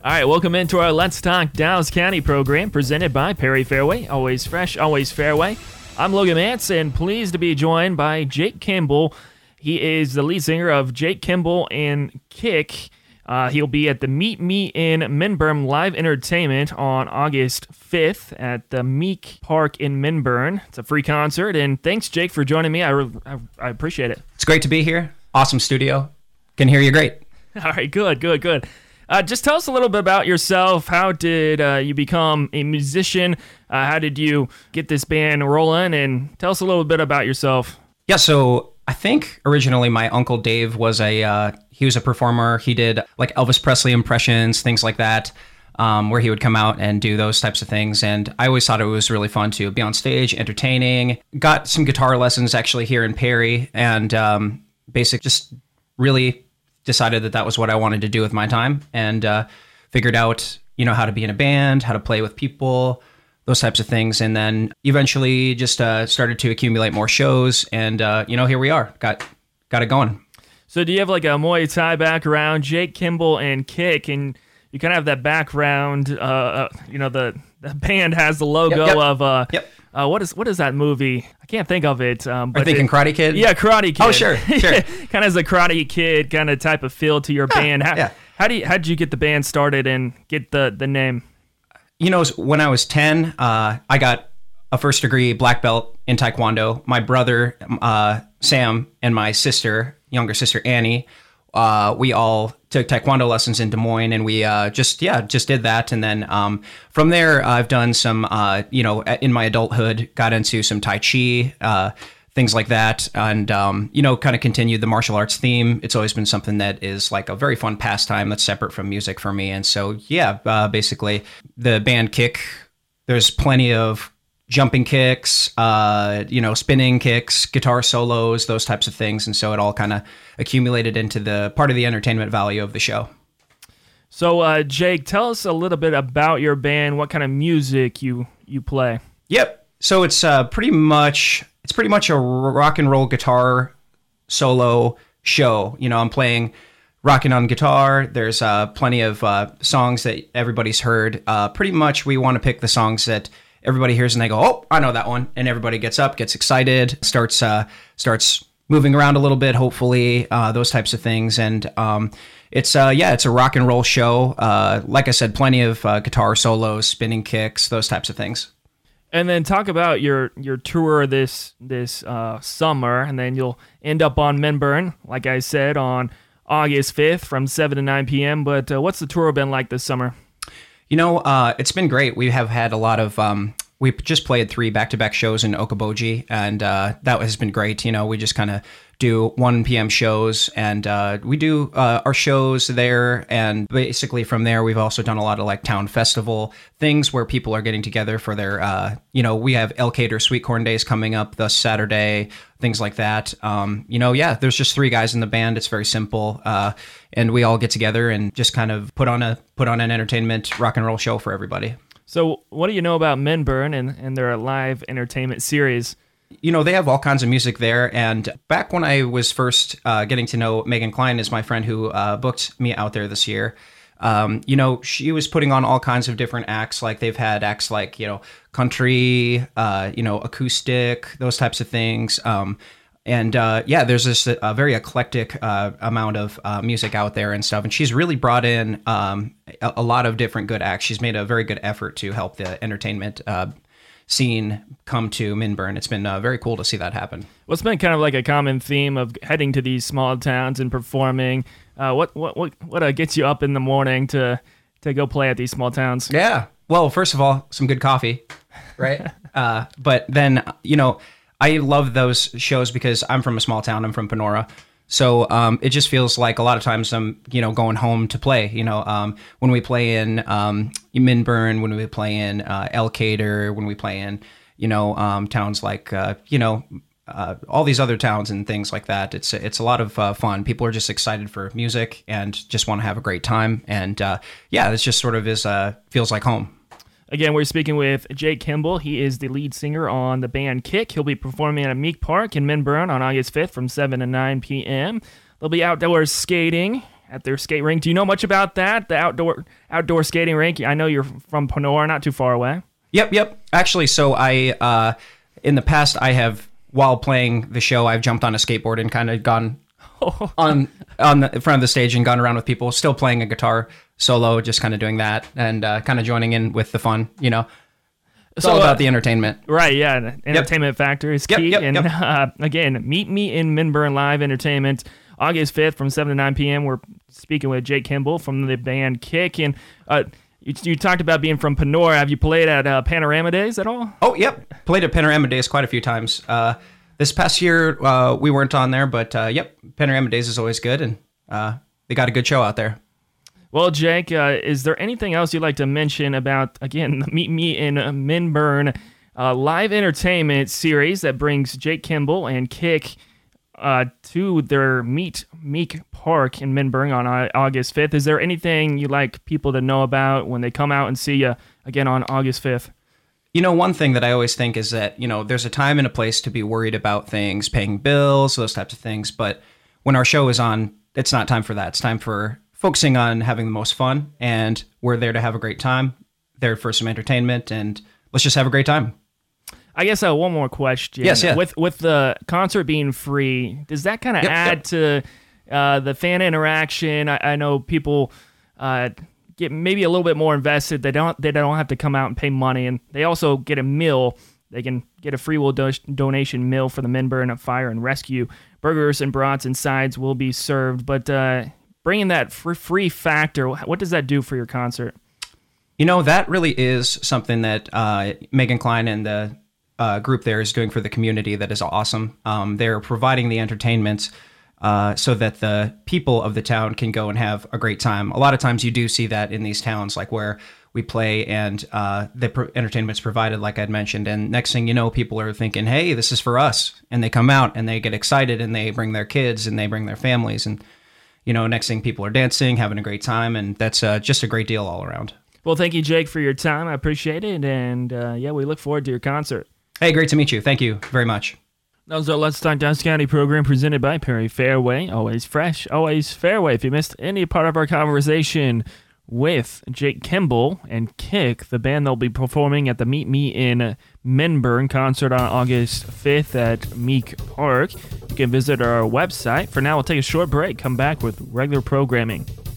All right, welcome into our Let's Talk Dallas County program presented by Perry Fairway. Always fresh, always fairway. I'm Logan Mance, and pleased to be joined by Jake Kimball. He is the lead singer of Jake Kimball and Kick. He'll be at the Meet Me in Minburn Live Entertainment on August 5th at the Meek Park in Minburn. It's a free concert, and thanks, Jake, for joining me. I appreciate it. It's great to be here. Awesome studio. Can hear you great. All right, good. Just tell us a little bit about yourself. How did you become a musician? How did you get this band rolling? And tell us a little bit about yourself. Yeah, so I think originally my uncle Dave was he was a performer. He did like Elvis Presley impressions, things like that, where he would come out and do those types of things. And I always thought it was really fun to be on stage, entertaining. Got some guitar lessons actually here in Perry, and just really decided that was what I wanted to do with my time, and figured out, how to be in a band, how to play with people, those types of things. And then eventually just started to accumulate more shows, and here we are, got it going. So do you have like a Muay Thai background, Jake Kimball and Kick, and you kind of have that background, the band has the logo of what is that movie? I can't think of it. But thinking Karate Kid? Yeah, Karate Kid. Oh, sure. Kind of has a Karate Kid kind of type of feel to your band. How did you get the band started and get the name? When I was 10, I got a first degree black belt in Taekwondo. My brother, Sam, and my younger sister, Annie, we all took Taekwondo lessons in Des Moines, and we just did that. And then from there, I've done some, in my adulthood, got into some Tai Chi, things like that, and, kind of continued the martial arts theme. It's always been something that is like a very fun pastime that's separate from music for me. And so, basically, the band Kick, there's plenty of jumping kicks, spinning kicks, guitar solos, those types of things. And so it all kind of accumulated into the part of the entertainment value of the show. So, Jake, tell us a little bit about your band, what kind of music you play. Yep. So it's pretty much a rock and roll guitar solo show. I'm playing rocking on guitar. There's plenty of songs that everybody's heard. Pretty much we want to pick the songs that everybody hears and they go, oh, I know that one. And everybody gets up, gets excited, starts moving around a little bit, hopefully, those types of things. And it's a rock and roll show. Like I said, plenty of guitar solos, spinning kicks, those types of things. And then talk about your tour this summer, and then you'll end up on Minburn, like I said, on August 5th from 7 to 9 p.m. But what's the tour been like this summer? It's been great. We have had a lot of, we just played 3 back-to-back shows in Okoboji, and that has been great. We just kind of do 1 p.m. shows, and we do our shows there, and basically from there, we've also done a lot of like town festival things where people are getting together for their, we have El Cater Sweet Corn Days coming up this Saturday, things like that. There's just 3 guys in the band. It's very simple. And we all get together and just kind of put on an entertainment rock and roll show for everybody. So what do you know about Minburn and their live entertainment series? They have all kinds of music there. And back when I was first getting to know Megan Klein, is my friend who booked me out there this year. She was putting on all kinds of different acts. Like they've had acts like, country, acoustic, those types of things. There's this very eclectic amount of music out there and stuff. And she's really brought in a lot of different good acts. She's made a very good effort to help the entertainment scene come to Minburn. It's been very cool to see that happen. Well, it's been kind of like a common theme of heading to these small towns and performing. What gets you up in the morning to go play at these small towns? Yeah. Well, first of all, some good coffee, right? But then, I love those shows because I'm from a small town. I'm from Panora. So it just feels like a lot of times I'm, going home to play. When we play in Minburn, when we play in El Cater, when we play in, towns like, all these other towns and things like that. It's a lot of fun. People are just excited for music and just want to have a great time. And it's just sort of feels like home. Again, we're speaking with Jake Kimball. He is the lead singer on the band Kick. He'll be performing at Meek Park in Minburn on August 5th from 7 to 9 p.m. They'll be outdoors skating at their skate rink. Do you know much about that, the outdoor skating rink? I know you're from Panora, not too far away. Yep. Actually, so I in the past I have, while playing the show, I've jumped on a skateboard and kind of gone on the front of the stage and gone around with people, still playing a guitar solo, just kind of doing that and kind of joining in with the fun, you know. It's all about the entertainment. Right, yeah. Entertainment factor is key. Yep. Again, meet me in Minburn Live Entertainment, August 5th from 7 to 9 p.m. We're speaking with Jake Kimball from the band Kick. And you talked about being from Panora. Have you played at Panorama Days at all? Oh, yep. Played at Panorama Days quite a few times. This past year, we weren't on there, but yep, Panorama Days is always good, and they got a good show out there. Well, Jake, is there anything else you'd like to mention about, again, the Meet Me in Minburn live entertainment series that brings Jake Kimball and Kick to their Meet Meek Park in Minburn on August 5th? Is there anything you'd like people to know about when they come out and see you again on August 5th? You know, one thing that I always think is that, you know, there's a time and a place to be worried about things, paying bills, those types of things. But when our show is on, it's not time for that. It's time for focusing on having the most fun, and we're there to have a great time, there for some entertainment, and let's just have a great time. I guess one more question. Yes, yeah. With the concert being free, does that kind of add to the fan interaction? I know people get maybe a little bit more invested. They don't have to come out and pay money, and they also get a meal. They can get a free will donation meal for the Minburn Fire and Rescue. Burgers and brats and sides will be served, but bringing that free factor, what does that do for your concert? You know, that really is something that Megan Klein and the group there is doing for the community that is awesome. They're providing the entertainment so that the people of the town can go and have a great time. A lot of times you do see that in these towns, like where we play and the entertainment's provided, like I'd mentioned. And next thing you know, people are thinking, hey, this is for us. And they come out and they get excited and they bring their kids and they bring their families. And, you know, next thing people are dancing, having a great time. And that's just a great deal all around. Well, thank you, Jake, for your time. I appreciate it. And we look forward to your concert. Hey, great to meet you. Thank you very much. That was our Let's Talk Downs County program presented by Perry Fairway. Always fresh, always fairway. If you missed any part of our conversation with Jake Kimball and Kick, the band they'll be performing at the Meet Me in Minburn concert on August 5th at Meek Park, you can visit our website. For now, we'll take a short break, come back with regular programming.